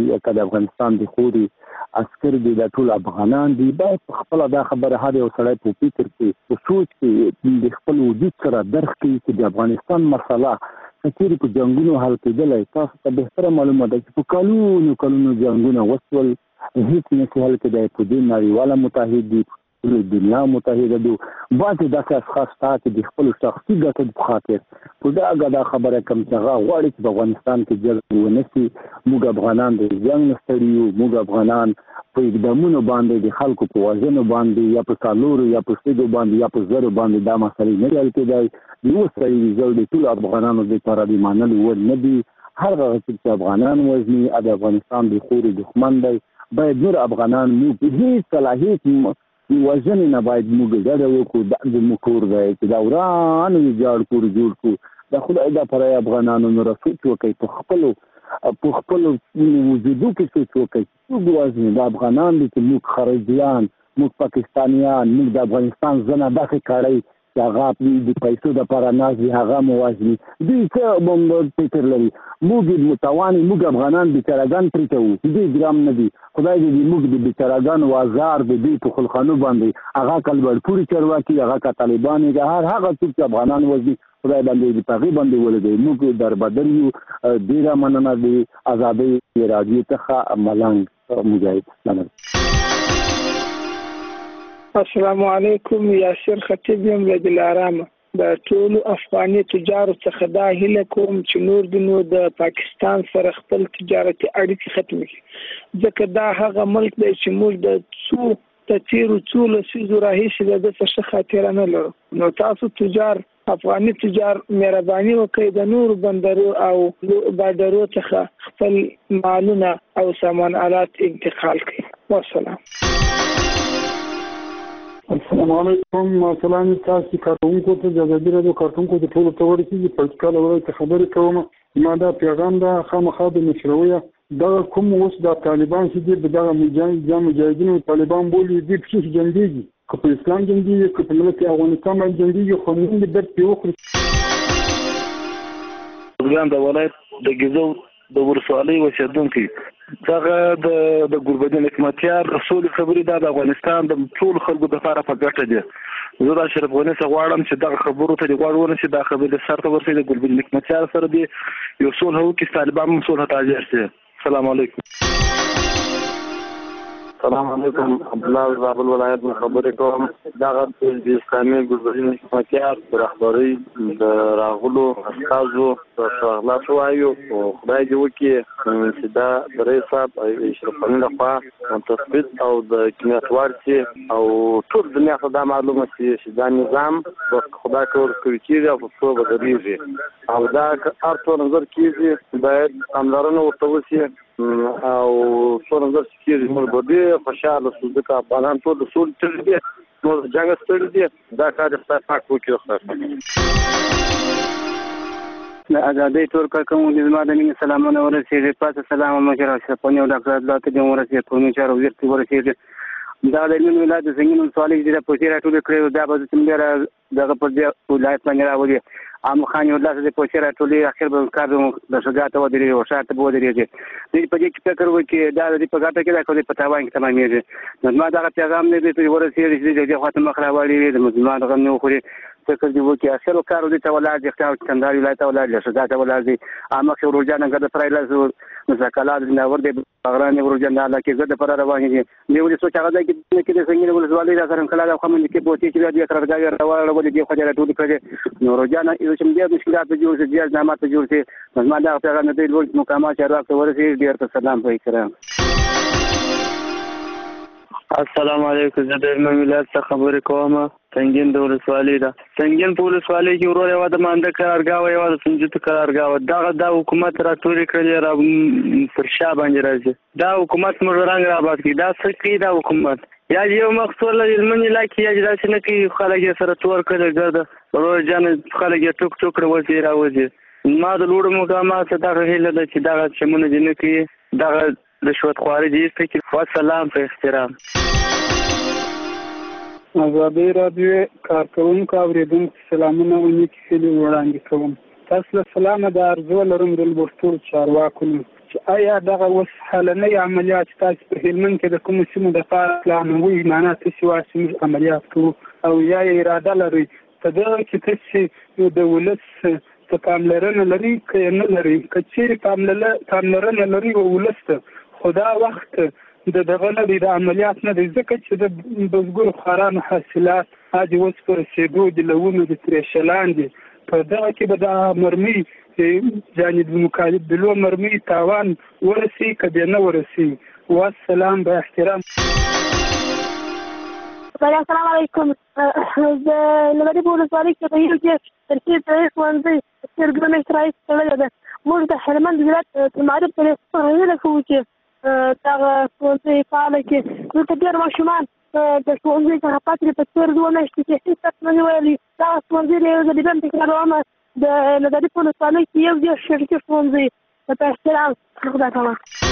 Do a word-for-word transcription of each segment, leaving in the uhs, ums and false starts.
یا که د افغانستان د خوري عسکر دي د ټول افغانان دي باید خپل دا خبره هر یو سړی په فکر کې په سوچ کې د خپل وجود سره درک کړي چې د افغانستان مسله کچېرې په جنګونو حل کېدلی تاسو ته بهتره معلومه ده چې په کلونو کلونو جنګونه وشول هیڅ نشي حل کېدی په دې نړیواله متحد دي ټول دنیا متحده دي بعضې داسې اشخاص شته چې د خپلو شخصي ګټو په خاطر په ډاګه دا خبره کوم چې هغه غواړي چې په افغانستان کې جنګ ونه شي. موږ افغانان د جنګ نه ستړي یو، موږ افغانان په اقدامونو باندې د خلکو په وژنو باندې یا په څلورو یا په شپږو باندې یا په زرو باندې دا مسلې نه حل کېدی. د یو سړي رزلټ د ټولو افغانانو دپاره د منلو وړ نه دي. هر هغه څوک چې افغانان وژني د افغانستان د خوري دښمن دی. باید نور افغانان موږ په هېڅ کله هېڅ وژنې نه باید موږ ډډه وکړو. دا زموږ کور دی چې دا وران وي جاړ کور جوړ کړو. د خدای دپاره افغانانو نوره سوچ وکړئ، په خپلو په خپلو وجودو کې سوچ وکړئ. څوک وژني؟ دا افغانان دي چې موږ خارجیان، موږ پاکستانیان، موږ د افغانستان زنه داسې کړئ چې هغه د پیسو دپاره ناست وي، هغه مو وژني. دوی څه فکر لري؟ موږ متوانې موږ افغانان بیچارهګان پرې کوو، دوی ګرام نه دي. خدای دې موږ د بیچارهګانو وازار د دوی په خلخانو باندې هغه کلبړپوري چارواکي، هغه که طالبان یې، هر هغه څوک چې افغانان وژني خدای باندې د هغې باندې ولګوي. موږ دربدر یو. ډېره مننه د ازادۍ راډیو څخه ملنګ مجاهد مننه. السلام علیکم. یاسر خطیب یم له دلارامه. د ټولو افغاني تجارو څخه دا هیله کوم چې نور د نو د پاکستان سره خپل تجارتي اړیکې ختم کړي، ځکه دا هغه ملک دی چې موږ د څو د تیرو څو لسیزو راهیسې د ده څه ښه خاطره نه لرو. نو تاسو تجار افغاني تجار مهرباني وکړئ د نورو بندرو او بارډرو څخه خپل مالونه او سامان آلات انتقال کړئ. والسلام. السلام علیکم. سلام تاسو کارونکو ته د ازادي راډیو کارونکو د ټولو ته ورسېږي. په ټاکله ورځ ته خبرې کوم. ما دا پیغام ده خامخا د مشروعیه دغه کوم اوس د طالبان چې دي دغه مجاهدینو طالبان بولي دي پکې جنګېږي، که په اسلام جنګېږي که په ملت افغانستان باندې جنګېږي، خو موږ دې درد پرې وکړو. ځان د ولایت د ګیزو د ولسوالۍ اوسېدونکی دغه د ګوربدین حکمتیار رسول خبرې دا د افغانستان د ټول خلکو لپاره په ګټه دي. زه د اشرف غني څخه غواړم چې دغه خبرو ته د غوړ ونه شي، دا خبرې سر ته ورسېږي. د ګوربدین حکمتیار سره دی یو صلح وکړي، طالبان هم صلح ته حاضر شي. السلام علیکم. السلام علیکم. عبدالله زابل ولایت نه خبرې کوم. دغه د اسلامي ګوربدین حکمتیار د رهبرۍ د راغلو استازو څخه خلاص وایو او خدای دې وکړي چې دا د رئیس صاحب اشرف غني لخوا تثبیت او د کمیتوار چې او ټول دنیا ته دا معلومه شي چې دا نظام خدای کور کوي کېږي او په څو بدلېږي او دا هر څو نظر کېږي باید پاملرنه ورته وشي او څو نظر چې کېږي موږ به ډېر خوشحاله شو، ځکه افغانان ټول د سولې ستړي دي، نور د جنګ ستړي دي. دا کار د خدای پاک وکړي. خدای د ازادۍ ټول کارکوونکو زما د مینې سلامونه ورسېږي. پاس سلام مشر اشرف غني او ډاکټر عبدالله ته دې ورسېږي، قومي چارو وزیر ته ورسېږي. دا د هلمند ولایت د سنګین ولسوالۍ چې د پیسې راټولې کړې دا به چې بیا دغه پر دې ولایت باندې راولي. عام خان یو داسې د پیسې راټولې اخر به کار د شجاعت ودرېږي او شاته به ودرېږي. دوی په دې کې فکر وکړي چې دا د دې په ګټه کې دا که په تاوان کې تمامېږي. نو زما دغه پیغام دی چې ورسېږي چې د دې خوا ته مخ راوړي، د مسلمان غم نه وخوري. فکر دې وکړي اخر کار دې ته ولاړ دي، اختیار کندهار ولایت ته ولاړ دي، شجاعت ته ولاړ دي. مخکې ورجان ګډه پرایله مذاکرات ناور دي بغران ورجان نه لکه زده پر روان دي. دی ولې سوچ هغه کې کې د څنګه ولسوالۍ دا سره کله دا خمن کې پوتې چې د قرارداد راوړل ولې دی خو دا ټول کړي. نو ورجان یو چې دې مشکلات جوړ شي، دې ځامات جوړ شي. زما دا پیغام دې ډول مقامات چارواکو ته ورسېږي. ډېر ته سلام په احترام. السلام علیکم. زه د هلمند ولایت څخه خبرې کوم. سنګین د ولسوالۍ ده. سنګین په ولسوالۍ کې ورور یوه د مانده قرارګاه وه، یوه د سنجتو قرارګاه وه. دغه دا حکومت راټولې کړلې را پر شا باندې راځي. دا حکومت موږ رنګ راباد کړي. دا څه کوي دا حکومت؟ یا یو مقصود له هلمند علاقې یا داسې نه کوي، خلک یې سره تور کړي ګرده ورور جان خلک یې ټوک ټوک کړه وځي راوځي. ما د لوړو مقاماتو دغه هیله ده چې دغه چمونه دې نه کوي، دغه رشوتخواري دې ایسته کړي. والسلام په احترام. ازادۍ راډیو کارکوونکو اورېدونکو سلامونه او نیکې هیلې وړاندې کوم. تاسو له سلامه د ارزو لرم د لوړپوړو چارواکو آیا دغه اوس حالنۍ عملیات ستاسو په هلمند کې د کومو سیمو دپاره پلانوي معنا تاسې وایي چې موږ عملیات کوو او یا یې اراده لرئ په دغه کې تاسې د ولس څه پاملرنه لري که یې نه لري که چیرې پاملرنه لري او ولس ته خو دا وخت د دغه نه دی د عملیات نه دی ځکه چې د بزګرو خوارانو حاصلات هغې اوس په رسېدو دي له ونو د ترېشه لاندې په دغه کې به د مرمۍ یعنې د مقابلو مرمۍ تاوان ورسي که بیا نه ورسي. والسلام با احترام. السلام علیکم. د نبري په ولسوالۍ کې په یو کې ترکیب ځایي ښوونځي څېړګرمې رئیس تړلې ده. موږ د هلمند ولایت معروف په هیله کوو چې دغه ښوونځي فعاله کړي. دلته ډېر ماشومان د ښوونځي څخه پاتې په تېر دوه میاشتې کې هېڅ څه نه دي ویلي. دغه ښوونځي د یو ځلې بیا هم تکرارومه د نظري په ولسوالۍ کې یو ډېر شرکي ښوونځي په احترام خدای کومه.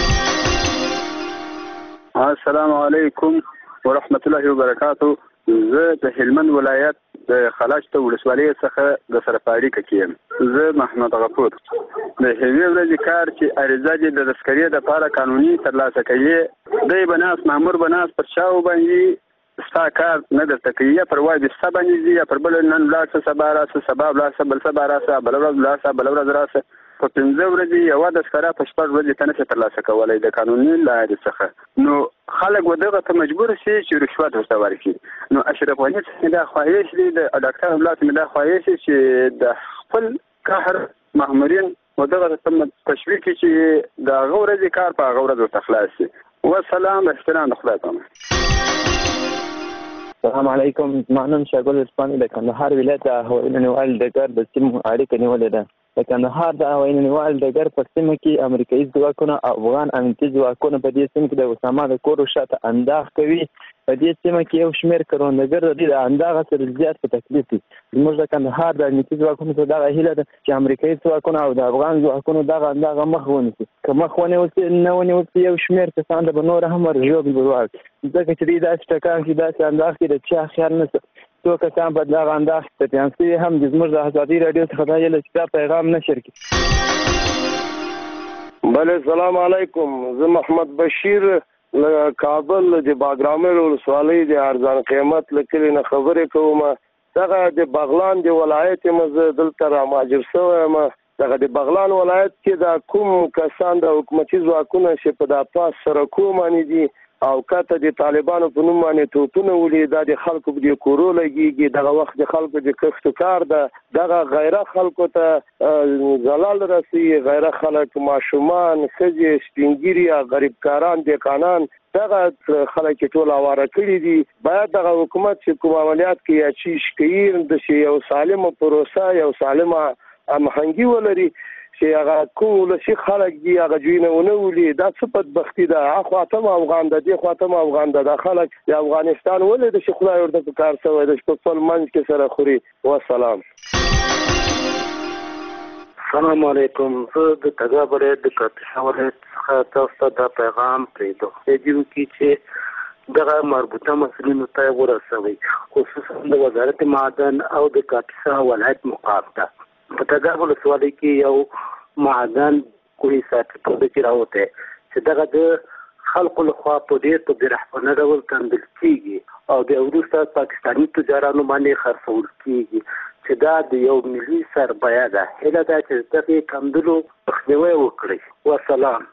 السلام علیکم ورحمت الله وبرکاتو. زه د هلمند ولایت د خلاجته ولسوالۍ څخه د سره په اړیکه کې یم. زه محمد غفور. د هغې ورځې کار چې عریضه دې د تذکرې دپاره قانوني ترلاسه کوي دی به ناست مامور به ناست پر چا وباندې ستا کار نه درته کوي یا پر وایي ستا باندې ځي یا پر بل نن ولاړ شه سبا راسه سبا ولاړ شه بل سبا راسه بله ورځ ولاړ شه بله ورځ راسه په پنځه ورځې یوه تذکره په شپږ ورځې ته نشي ترلاسه کولی د قانوني لارې څخه. نو خلک به دغه ته مجبور شي چې رشوت ورته ورکړي. نو اشرف غني څخه دا خواهش دی د ډاکټر حبیب الله څخه دا خواهش دی چې د خپل قهر مامورین و دغه ته تشویق کړي چې د هغه ورځې کار په هغه ورځ ورته خلاص شي. والسلام احترام د خدای په امان. السلام علیکم. زما نوم شاګل عثماني د کندهار ولایت د هوایي نړیوال ډګر د سیمو اړیکه نیولې ده. د کندهار د هوایي نړیوال ډګر په سیمه کې امریکایي ځواکونه او افغان امنیتي ځواکونه په دې سیمه کې د اسامه د کورو شاته انداغ کوي. په دې سیمه کې یو شمېر کروندګر د دې د انداغه سره زیات په تکلیف دي. زموږ د کندهار د امنیتي ځواکونو ته دغه هیله ده چې امریکایي ځواکونه او د افغان ځواکونو دغه انداغه مخ ونیسي. که مخ ونیول سي نه ونیول سي یو شمېر کسان ته به نور هم ورژوبل ورواړي ځکه چې دوی داسې ټکان کې داسې انداغ کې د چا خیال نشته. څو کسان په دغه انداز کې ټپیان شوي هم دي. زموږ د ازادي راډیو څخه دا هیله چې دا پیغام نشر کړي. بله السلام علیکم. زه محمد بشیر له کابل د باګرامل ولسوالۍ د ارزان قیمت له کلي نه خبرې کوم. دغه د بغلان د ولایت یم زه دلته رامهاجر شوی یم. دغه د بغلان ولایت کې دا کوم کسان د حکومتي ځواکونه چې په دا پاس سرکو باندې دي او کته د طالبانو په نوم باندې توپونه ولي دا د خلکو په دې کورو لګيږي. دغه وخت د خلکو د کښت کار ده. دغه غیره خلکو ته زلال رسي. غیره خلک ماشومان ښځې سپینګیري غریب کاران دهقانان دغه خلک ټول اواره کړي دي. باید دغه حکومت چې کوم عملیات کوي یا چیش کوي د یو سالمه پروسه یو سالمه هماهنګي ولري چې هغه کوم لسی خلک دي هغه جوینه ونه ولي. دا څه بدبختي ده. اخواتم افغان ده دي خواته افغان ده. دا خلک د افغانستان ولې د شي خدای ورته په کار شوی د خپل منځ کې سره خوري. والسلام. السلام علیکم. زه د تګاب ولایت د کاپیسا ولایت څخه تاسو ته دا پیغام پرېږدم دې کې چې دغه مربوطه مسؤلینو ته ورسوي خصوصا د وزارت معدن او د کاپیسا ولایت مقام ته. په تګاب ولسوالۍ کې یو معدن کوهي ساتونکی چې راوتی چې دغه د خلکو لخوا په ډېر په بېرحمانه ډول کندل کېږي او د وروسته پاکستاني تجارانو باندې خرڅول کېږي چې دا د یو ملي سرمایه ده. هیله ده چې دغې کندلو مخنیوی وکړي. والسلام.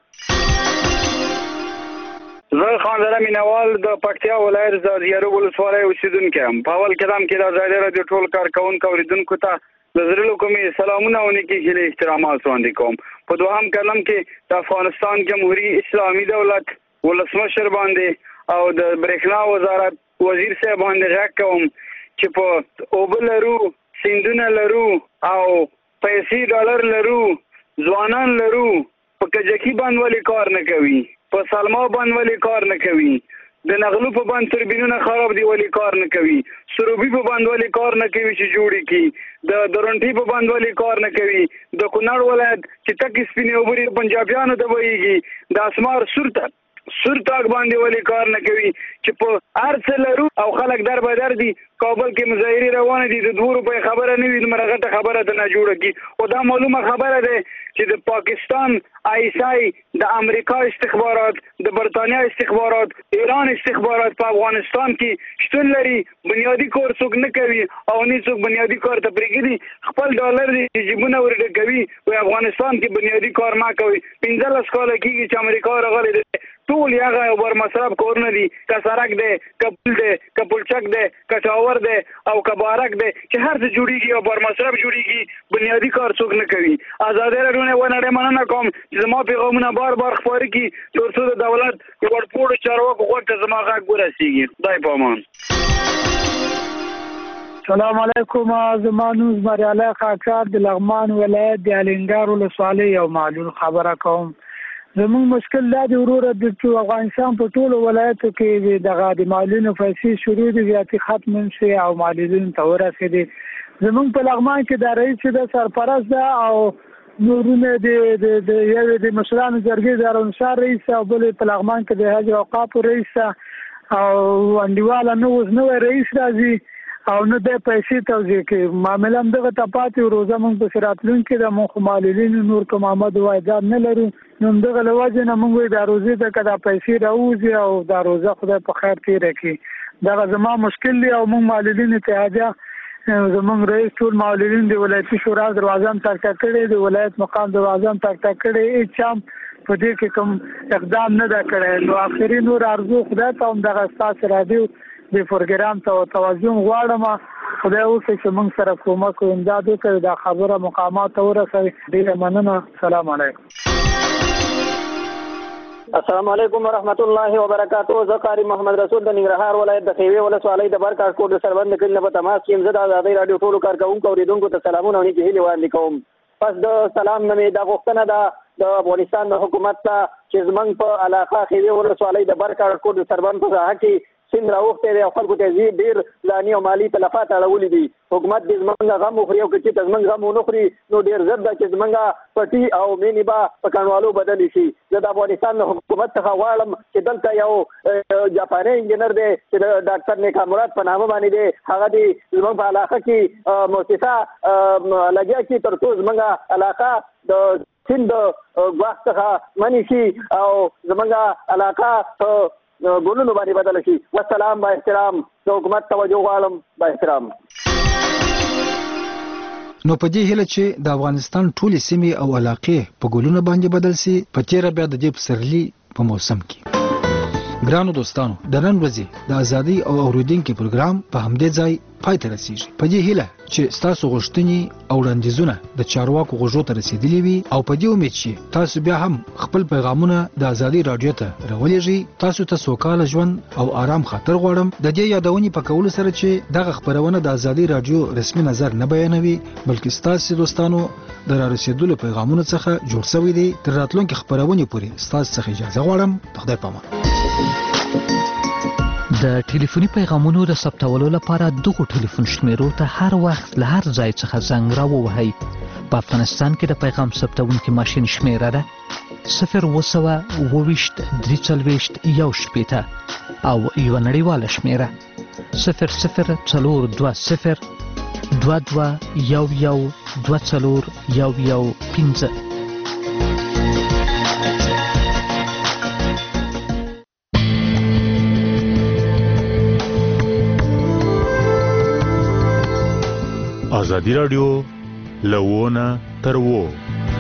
زه خان زره مینوال د پکتیا ولایت د زیارو ولسوالۍ اوسېدونکی یم. په اول قدم کې د ازادي راډیو ټول کارکوونکو اورېدونکو ته د زړه کومې سلامونه او نیکې هیلې احترامات وړاندې کوم. په دوهم قدم کې د افغانستان جمهوریت اسلامي دولت ولسمشر باندې او د برېښنا وزارت وزیر صاحب باندې غږ کوم چې په اوبه لرو سیندونه لرو او پیسې ډالر لرو ځوانان لرو په کجکي باندې ولې کار نه کوي په سلما باندې ولې کار نه کوي د نغلو په باندې تربینونه خراب دي ولې کار نه کوي سروبي په باندې ولې کار نه کوي چې جوړي کی د درونټي په باندې ولې کار نه کوي د کونړ ولایت چې تک سپینې اوبري پنجابیانو ته وایي د اسمار سورته سورتاګ باندې ولې کار نه کوي چې په ارڅ لرو او خلک در به در دي کابل کې مظاهرې روانه دي د دوه روپۍ خبره نه وي د مرغټه خبره ته نه جوړه کی او دا معلومه خبره ده چې د پاکستان آی اس آی د امریکا استخبارات د برتانیا استخبارات ایران استخبارات په افغانستان کې شتون لري بنیادی کار څوک نه کوي او نه څوک بنیادی کار ته پرېږدي خپل ډالر دي جیبونه ورډکوي او افغانستان کې بنیادی کار ما کوي پنځه لس کاله کېږي چې امریکا راغلی دی ټول هغه بر مصرف کورونه دي که سرک دی که پل دی که پلچک دی که ټاور دی او که بارک دی چې هر څه جوړیږي او بر مصرف جوړیږي بنیادی کار څوک نه کوي. ازادي راډیو نه ونړۍ مننه کوم چې زما پیغامونه بار بار خپاره کړي تر څو د دولت ورپوړو چارواکو غوږ ته زما غږ ورسیږي. خدای په امان. السلام علیکم. زما نوم زمریاله خاکسار د لغمان ولایت د الینګار ولسوالۍ یو معلول خبره کوم. زموږ مشکل دا دی وروره د افغانستان په ټولو ولایتو کې دغه د معلولینو پیسې شروع دي زیاتې ختم شي او معلولینو ته ورسېدي. زموږ په لغمان کې د رئیس د سرپرست ده او نورونه د د یو د مشرانو جرګې د ارونشار رئیس او بل په لغمان کې د حج اوقافو رئیس او انډیواله نو اوس نوی رئیس راځي او نه د پیسې توزیع کوي. معامله هم دغه ته پاتې روزه موږ په راتلونکي د موږ معلولینو نور کوم آمد واجب نه لرو نو دغه له وجې نه موږ د روزې ته که دا پیسې راوځي او دا روزه خدای په خیر تېره کړي. دغه زما مشکل دی او موږ معلولین اتحادیه زموږ رئیس ټول معلولین د ولایتي شورا دروازه هم تک تک کړی د ولایت مقام دروازه هم تک تک کړی هېڅ هم په دې کې کوم اقدام نه ده کړی. نو آخري نور ارزو خدای ته هم دغه ستاسو راډیو د پروګرام ته توجه غواړم خدای وکړي چې موږ سره کومک او امداد وکړي دا خبره مقامات ته ورسوي. ډېره مننه. السلام علیکم. السلام علیکم ورحمت الله وبرکاتہ. زه قاری محمد رسول د ننګرهار ولایت د خیوې ولسوالۍ د برکاټ کوټ د سربند کلي نه په تماس کې زه د ازادۍ راډیو ټولو کارکوونکو اورېدونکو ته سلامونه او نیکې هیلې وړاندې کوم. پس د سلام نه مې دا غوښتنه ده د افغانستان د حکومت ته چې زموږ په علاقه خیوې ولسوالۍ د برکاټ کوټ د سربند په ساحه کې سیند راوښتی دی او خلکو ته یې ډېر ځاني او مالي تلفات اړولي دي. حکومت دې زموږ غم وخوري او که چېرته زموږ غم ونه خوري نو ډېر زر ده چې زموږ پټي او مینې به په کنډوالو بدلې شي. زه د افغانستان د حکومت څخه غواړم چې دلته یو جاپاني انجینر دی چې د ډاکټر نیکا مراد په نامه باندې دی هغه دې زموږ په علاقه کې مؤسسه لګیا کړي تر څو زموږ علاقه د سیند د ګواښ څخه منې شي او زموږ علاقه په ګلونو باندې بدل شي. والسلام. با احترام. د حکومت توجه غواړم. با احترام. نو په دې هیله چې د افغانستان ټولې سیمې او علاقې په ګلونو باندې بدل سي په تیره بیا د دې پسرلي په موسم کې. ګرانو دوستانو د نن ورځې د ازادۍ او اوریدونکو پروګرام په همدې ځای پای ته رسیږي. په دې هیله چې تاسو غوښتنې او وړاندیزونه د چارواکو غوږو ته رسیدلي وي او په دې امید چې تاسو بیا هم خپل پیغامونه د ازادۍ راډیو ته راولېږئ. تاسو ته سوکاله ژوند او آرام خاطر غواړم. د دې یادونې په کولو سره چې دغه خبرونه د ازادۍ راډیو رسمي نظر نه بیانوي بلکې ستاسو دوستانو د را رسیدلو پیغامونو څخه جوړ شوی دی. تر راتلونکي خبرونې پورې ستاسو څخه اجازه غواړم. د خدای په امان. د ټلیفوني پیغامونو د ثبتولو لپاره دغو ټلیفون شمیرو ته هر وخت له هر ځای څخه زنګ راووهئ. په افغانستان کې د پیغام ثبتونکي ماشین شمیره ده صفر اووه سوه اووه ویشت درې څلوېښت یو شپېته او یوه نړیواله شمیره صفر صفر څلور دوه صفر دوه دوه یو یو دوه څلور یو یو پنځه. ازادي راډیو له ونه تر وو